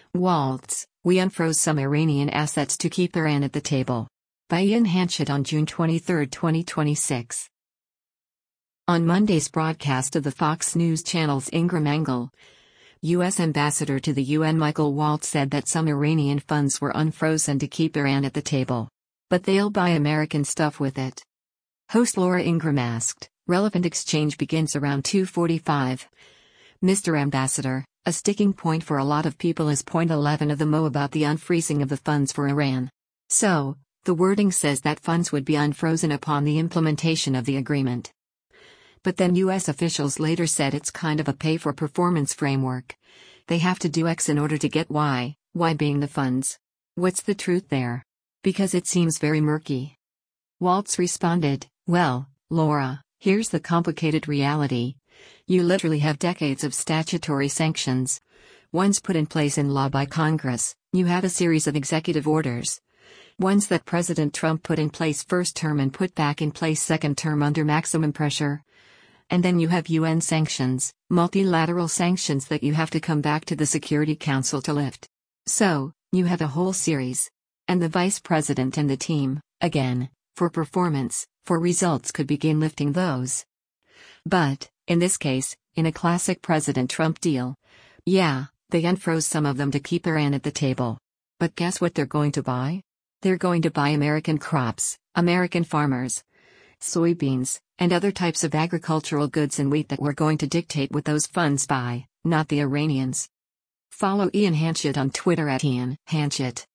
Waltz, we unfroze some Iranian assets to keep Iran at the table. By Ian Hanchett on June 23, 2026. On Monday's broadcast of the Fox News Channel's Ingram Angle, U.S. Ambassador to the UN Michael Waltz said that some Iranian funds were unfrozen to keep Iran at the table. But they'll buy American stuff with it. Host Laura Ingram asked, relevant exchange begins around 2:45. Mr. Ambassador, a sticking point for a lot of people is point 11 of the MO about the unfreezing of the funds for Iran. So, the wording says that funds would be unfrozen upon the implementation of the agreement. But then U.S. officials later said it's kind of a pay-for-performance framework. They have to do X in order to get Y, Y being the funds. What's the truth there? Because it seems very murky. Waltz responded, well, Laura, here's the complicated reality. You literally have decades of statutory sanctions. Ones put in place in law by Congress, you have a series of executive orders. Ones that President Trump put in place first term and put back in place second term under maximum pressure. And then you have UN sanctions, multilateral sanctions that you have to come back to the Security Council to lift. So, you have a whole series. And the Vice President and the team, again, for performance, for results could begin lifting those. But, in this case, in a classic President Trump deal, yeah, they unfroze some of them to keep Iran at the table. But guess what they're going to buy? They're going to buy American crops, American farmers, soybeans, and other types of agricultural goods and wheat that we're going to dictate what those funds buy, not the Iranians. Follow Ian Hanchett on Twitter @Ian Hanchett.